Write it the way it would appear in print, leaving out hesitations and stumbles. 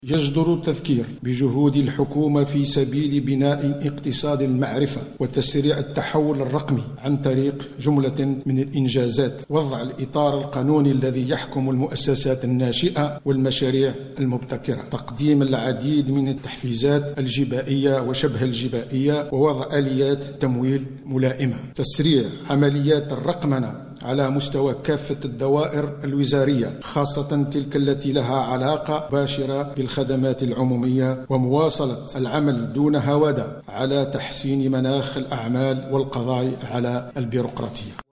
يجدر التذكير بجهود الحكومة في سبيل بناء اقتصاد المعرفة وتسريع التحول الرقمي عن طريق جملة من الإنجازات: وضع الإطار القانوني الذي يحكم المؤسسات الناشئة والمشاريع المبتكرة، تقديم العديد من التحفيزات الجبائية وشبه الجبائية، ووضع آليات تمويل ملائمة، تسريع عمليات الرقمنة على مستوى كافة الدوائر الوزارية، خاصة تلك التي لها علاقة مباشرة بالخدمات العمومية، ومواصلة العمل دون هوادة على تحسين مناخ الأعمال والقضاء على البيروقراطية.